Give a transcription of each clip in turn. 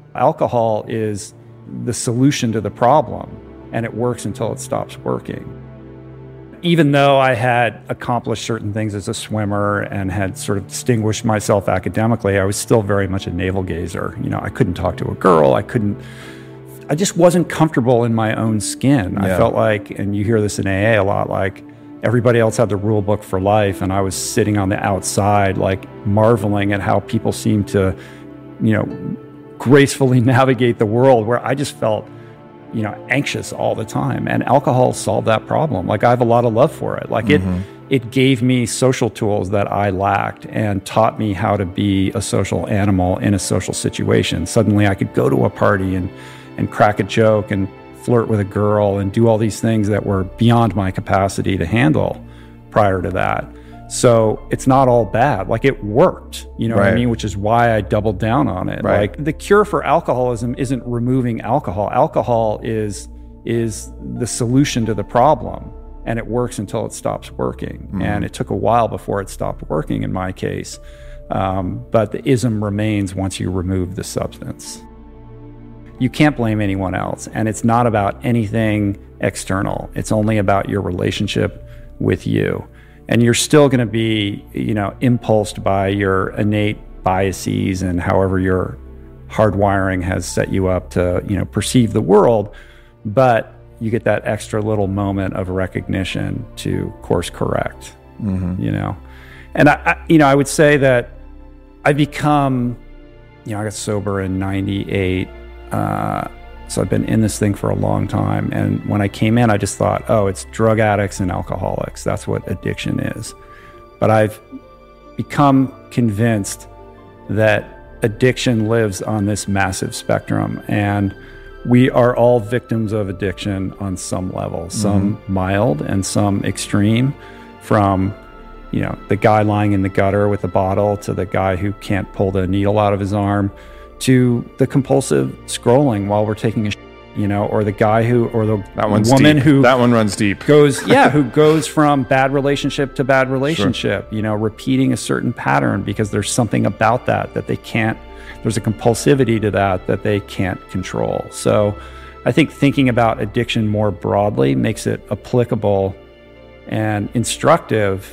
Alcohol is the solution to the problem, and it works until it stops working. Even though I had accomplished certain things as a swimmer and had sort of distinguished myself academically, I was still very much a navel gazer. I couldn't talk to a girl. I just wasn't comfortable in my own skin. Yeah. I felt like, and you hear this in AA a lot, like everybody else had the rule book for life, and I was sitting on the outside, like marveling at how people seemed to, gracefully navigate the world, where I just felt, anxious all the time. And alcohol solved that problem. Like, I have a lot of love for it. Like, it gave me social tools that I lacked and taught me how to be a social animal in a social situation. Suddenly I could go to a party and crack a joke and flirt with a girl and do all these things that were beyond my capacity to handle prior to that. So it's not all bad. Like, it worked, what I mean? Which is why I doubled down on it. Right. Like, the cure for alcoholism isn't removing alcohol. Alcohol is the solution to the problem, and it works until it stops working. And it took a while before it stopped working in my case. But the ism remains once you remove the substance. You can't blame anyone else, and it's not about anything external. It's only about your relationship with you. And you're still going to be, impulsed by your innate biases and however your hardwiring has set you up to, perceive the world. But you get that extra little moment of recognition to course correct, And I would say that I become, I got sober in 98. So I've been in this thing for a long time. And when I came in, I just thought, oh, it's drug addicts and alcoholics. That's what addiction is. But I've become convinced that addiction lives on this massive spectrum. And we are all victims of addiction on some level, some mild and some extreme, from, the guy lying in the gutter with a bottle to the guy who can't pull the needle out of his arm, to the compulsive scrolling while we're taking a or the guy or the woman deep. Who that one runs deep who goes from bad relationship to bad relationship, sure. Repeating a certain pattern because there's something about that they can't, there's a compulsivity to that they can't control. So I think thinking about addiction more broadly makes it applicable and instructive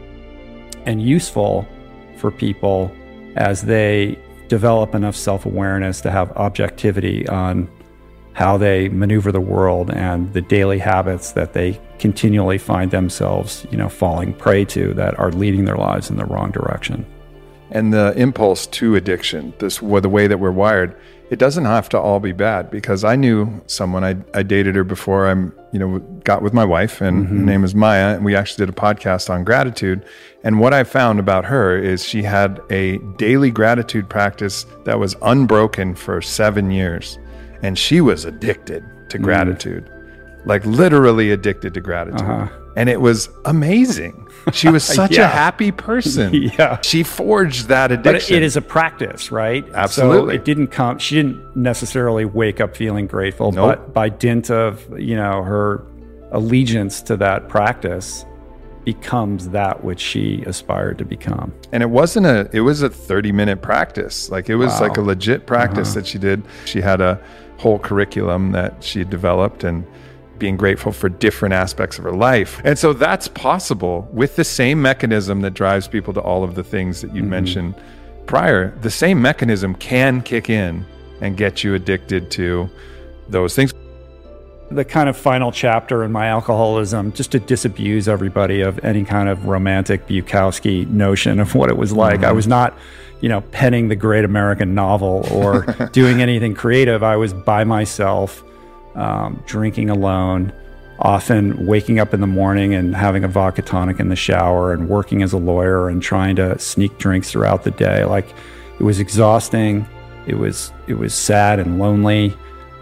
and useful for people as they develop enough self-awareness to have objectivity on how they maneuver the world and the daily habits that they continually find themselves, falling prey to, that are leading their lives in the wrong direction. And the impulse to addiction, the way that we're wired, it doesn't have to all be bad, because I knew someone, I dated her before I got with my wife, and her name is Maya, and we actually did a podcast on gratitude. And what I found about her is she had a daily gratitude practice that was unbroken for 7 years. And she was addicted to gratitude, like literally addicted to gratitude. And it was amazing. She was such a happy person. Yeah. She forged that addiction. But it is a practice, right? Absolutely. So she didn't necessarily wake up feeling grateful, but by dint of, her allegiance to that practice becomes that which she aspired to become. And it was a 30-minute practice. Like, it was like a legit practice that she did. She had a whole curriculum that she developed, and being grateful for different aspects of her life. And so that's possible with the same mechanism that drives people to all of the things that you mentioned prior. The same mechanism can kick in and get you addicted to those things. The kind of final chapter in my alcoholism, just to disabuse everybody of any kind of romantic Bukowski notion of what it was like. I was not, penning the great American novel or doing anything creative. I was by myself, drinking alone, often waking up in the morning and having a vodka tonic in the shower, and working as a lawyer and trying to sneak drinks throughout the day. Like, it was exhausting. It was sad and lonely.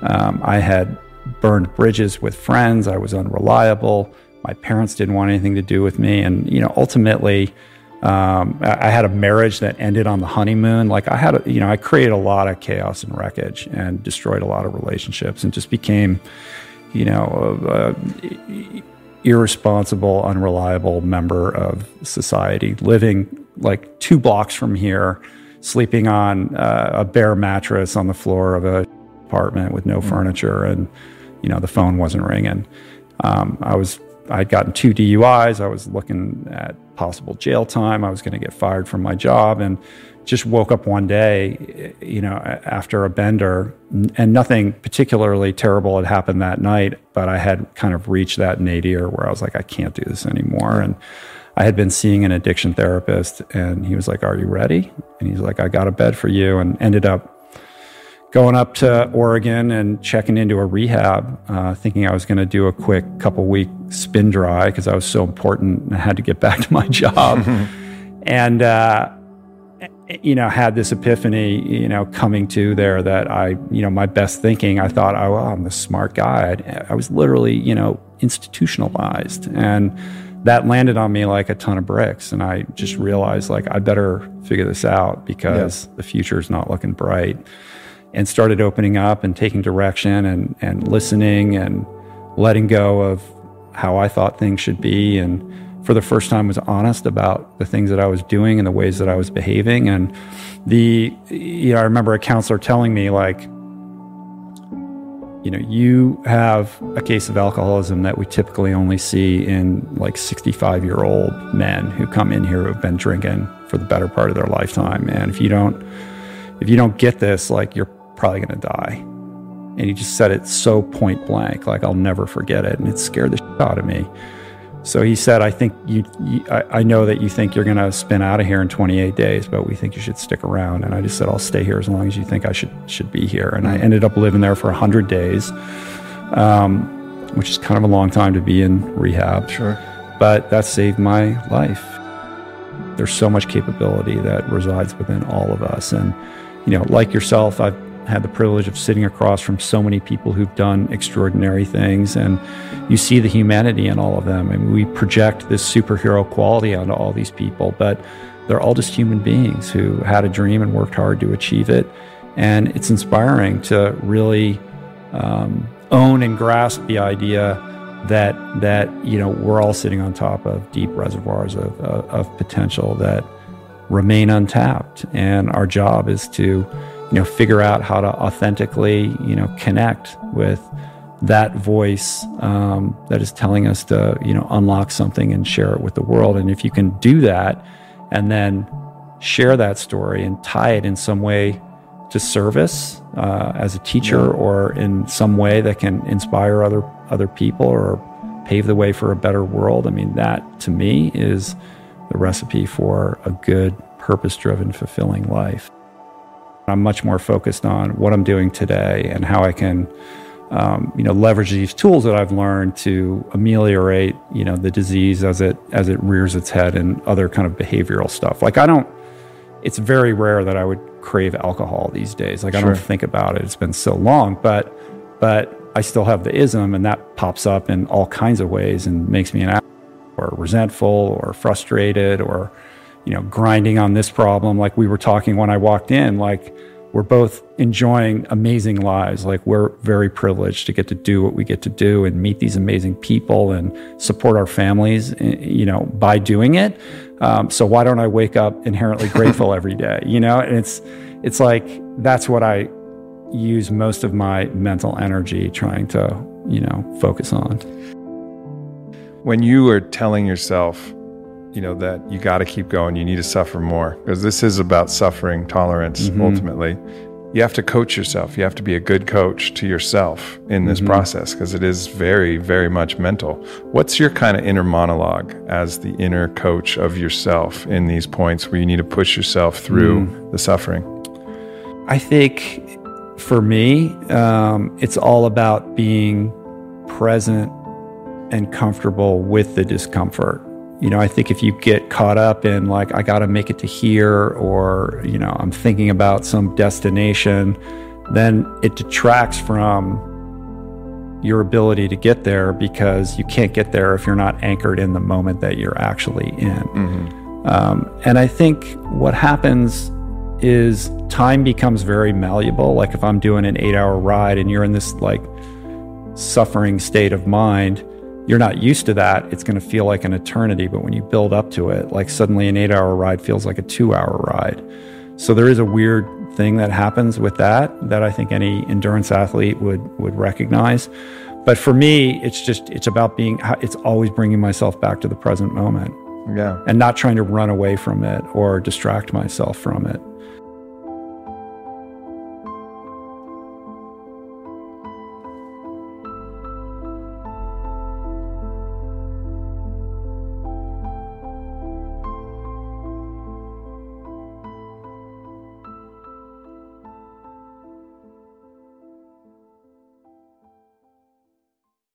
I had burned bridges with friends. I was unreliable. My parents didn't want anything to do with me. And, ultimately, I had a marriage that ended on the honeymoon. Like, I created a lot of chaos and wreckage and destroyed a lot of relationships, and just became, irresponsible, unreliable member of society, living like 2 blocks from here sleeping on a bare mattress on the floor of a apartment with no furniture, and the phone wasn't ringing. I'd gotten 2 DUIs. I was looking at possible jail time. I was going to get fired from my job, and just woke up one day, after a bender, and nothing particularly terrible had happened that night, but I had kind of reached that nadir where I was like, I can't do this anymore. And I had been seeing an addiction therapist, and he was like, are you ready? And he's like, I got a bed for you, and ended up going up to Oregon and checking into a rehab, thinking I was going to do a quick couple-week spin dry because I was so important and I had to get back to my job. And, had this epiphany, coming to there that my best thinking, I thought, oh, I'm the smart guy. I was literally, institutionalized. And that landed on me like a ton of bricks. And I just realized, like, I better figure this out because the future is not looking bright. And started opening up and taking direction and listening and letting go of how I thought things should be. And for the first time was honest about the things that I was doing and the ways that I was behaving. And I remember a counselor telling me, like, you have a case of alcoholism that we typically only see in like 65-year-old men who come in here who have been drinking for the better part of their lifetime. And if you don't get this, like, you're probably going to die. And he just said it so point blank, like, I'll never forget it. And it scared the shit out of me. So he said, I think I know that you think you're going to spin out of here in 28 days, but we think you should stick around. And I just said, I'll stay here as long as you think I should be here. And I ended up living there for 100 days, which is kind of a long time to be in rehab. Sure. But that saved my life. There's so much capability that resides within all of us. And, like yourself, I've had the privilege of sitting across from so many people who've done extraordinary things, and you see the humanity in all of them. I mean, we project this superhero quality onto all these people, but they're all just human beings who had a dream and worked hard to achieve it. And it's inspiring to really own and grasp the idea that we're all sitting on top of deep reservoirs of potential that remain untapped, and our job is to figure out how to authentically, connect with that voice that is telling us to, unlock something and share it with the world. And if you can do that and then share that story and tie it in some way to service as a teacher or in some way that can inspire other people or pave the way for a better world, I mean, that to me is the recipe for a good, purpose-driven, fulfilling life. I'm much more focused on what I'm doing today and how I can, leverage these tools that I've learned to ameliorate, the disease as it rears its head and other kind of behavioral stuff. Like, it's very rare that I would crave alcohol these days. Like, I don't think about it. It's been so long, but I still have the ism, and that pops up in all kinds of ways and makes me an asshole or resentful or frustrated or, grinding on this problem. Like we were talking when I walked in, like, we're both enjoying amazing lives. Like, we're very privileged to get to do what we get to do and meet these amazing people and support our families, by doing it. So why don't I wake up inherently grateful every day? And it's like, that's what I use most of my mental energy trying to, focus on. When you are telling yourself, that you got to keep going, you need to suffer more, because this is about suffering tolerance. Ultimately, you have to coach yourself. You have to be a good coach to yourself in this process, because it is very, very much mental. What's your kind of inner monologue as the inner coach of yourself in these points where you need to push yourself through the suffering? I think for me, it's all about being present and comfortable with the discomfort. I think if you get caught up in, like, I got to make it to here, or, I'm thinking about some destination, then it detracts from your ability to get there, because you can't get there if you're not anchored in the moment that you're actually in. And I think what happens is time becomes very malleable. Like, if I'm doing an 8-hour ride and you're in this, like, suffering state of mind, you're not used to that. It's going to feel like an eternity. But when you build up to it, like, suddenly an 8-hour ride feels like a 2-hour ride. So there is a weird thing that happens with that I think any endurance athlete would recognize. But for me, it's about it's always bringing myself back to the present moment. Yeah. And not trying to run away from it or distract myself from it.